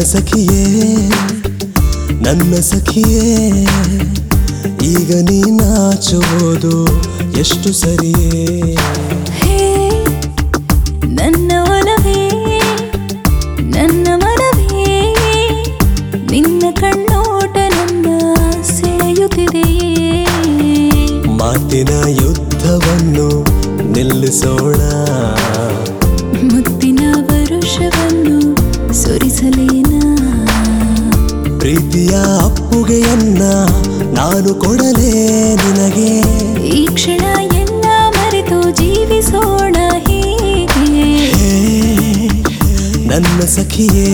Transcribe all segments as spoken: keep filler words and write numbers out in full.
ಸಖಿಯೇ ನನ್ನ ಸಖಿಯೇ ಈಗ ನೀ ನಾಚುವುದು ಎಷ್ಟು ಸರಿಯೇ ಹೇ ನನ್ನ ಒಲವೇ ನನ್ನ ಮನವೇ ನಿನ್ನ ಕಣ್ಣೋಟ ನನ್ನ ಸೆಳೆಯುತ್ತಿದೆಯೇ ಮಾತಿನ ಯುದ್ಧವನ್ನು ನಿಲ್ಲಿಸೋಣ ಮುತ್ತಿನ ವರುಷವನ್ನು ಸುರಿಸಲೇನಾ ಪ್ರೀತಿಯ ಅಪ್ಪುಗೆಯನ್ನ ನಾನು ಕೊಡಲೇ ನಿನಗೆ ಈ ಕ್ಷಣ ಎಲ್ಲ ಮರೆತು ಜೀವಿಸೋಣ ಹೀಗೆ ಹೇ ನನ್ನ ಸಖಿಯೇ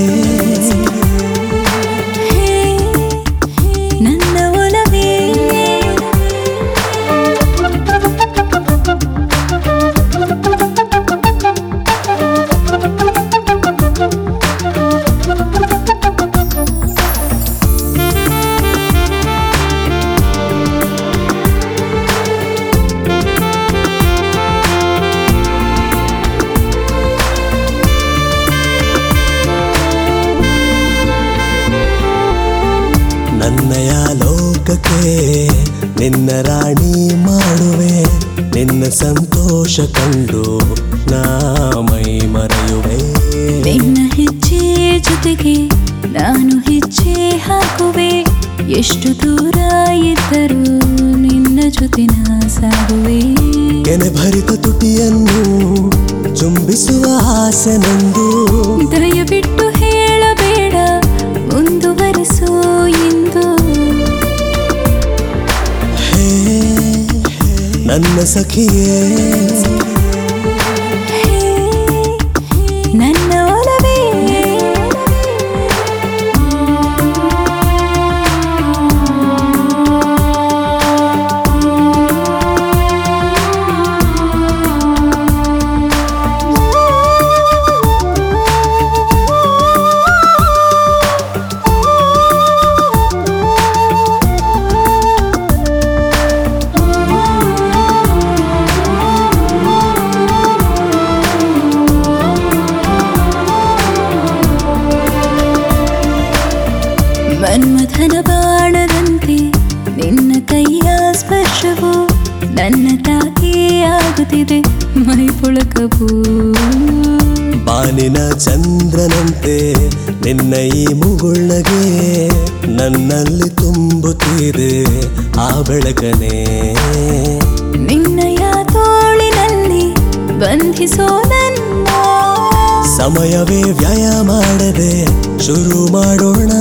ಹೇ ನನ್ನ ಒಲವೇ ನನ್ನಯ ಲೋಕಕ್ಕೆ ನಿನ್ನ ರಾಣಿ ಮಾಡುವೆ ನಿನ್ನ ಸಂತೋಷ ಕಂಡು ನಾ ಮೈ ಮರೆಯುವೆ ನಿನ್ನ ಹೆಜ್ಜೆ ಜೊತೆಗೆ ನಾನು ಹೆಜ್ಜೆ ಹಾಕುವೆ ಎಷ್ಟು ದೂರ ಇದ್ದರೂ ನಿನ್ನ ಜೊತೆ ನಾ ಸಾಗುವೆ ಕೆನೆ ಭರಿತ ತುಟಿಯನ್ನು ಚುಂಬಿಸುವ ಆಸೆ ನಂದು ದಯವಿಟ್ಟು ಹೇಳಬೇಡ ಮುಂದುವರಿಸು ಎಂದು ಹೇ ನನ್ನ ಸಖಿಯೇ ಹೇ ನನ್ನ ಒಲವೇ ಮನ್ಮಥನ ಬಾಣದಂತೆ ನಿನ್ನ ಕೈಯ ಸ್ಪರ್ಶವು ನನ್ನ ತಾಕೇ ಆಗುತ್ತಿದೆ ಮೈ ಪುಳಕವು ಬಾನಿನ ಚಂದ್ರನಂತೆ ನಿನ್ನ ಈ ಮುಗುಳ್ನಗೆ ನನ್ನಲ್ಲಿ ತುಂಬುತ್ತಿದೆ ಆ ಬೆಳಕನೆ ನಿನ್ನಯ ತೋಳಿನಲ್ಲಿ ಬಂಧಿಸೋ ನನ್ನ ಸಮಯವೇ ವ್ಯಯ ಮಾಡದೆ ಶುರು ಮಾಡೋಣ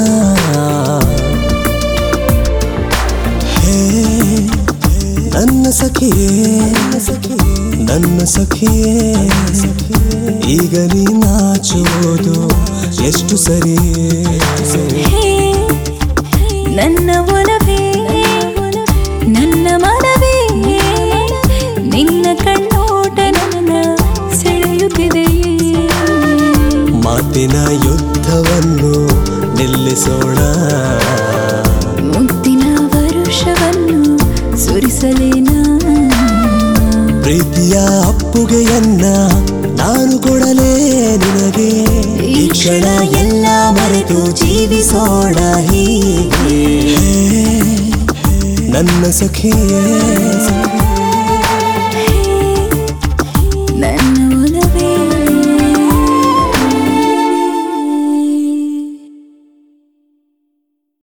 ಹೇ ನನ್ನ ಸಖಿಯೇ ನನ್ನ ಸಖಿಯೇ ಈಗ ನೀ ನಾಚುವುದು ಎಷ್ಟು ಸರಿಯೇ ಹೇ ನನ್ನ ಒಲವೇ ನನ್ನ ಮನವೇ ನಿನ್ನ ಕಣ್ಣೋಟ ನನ್ನ ಸೆಳೆಯುತ್ತಿದೆಯೇ ಮಾತಿನ ಯುದ್ಧವನ್ನು ನಿಲ್ಲಿಸೋಣ ಮುತ್ತಿನ ವರುಷವನ್ನು ಸುರಿಸಲೇನಾ ಪ್ರೀತಿಯ ಅಪ್ಪುಗೆಯನ್ನ ನಾನು ಕೊಡಲೇ ನಿನಗೆ ಈ ಕ್ಷಣ ಎಲ್ಲ ಮರೆತು ಜೀವಿಸೋಣ ಹೀಗೆ ನನ್ನ ಸಖಿಯೇ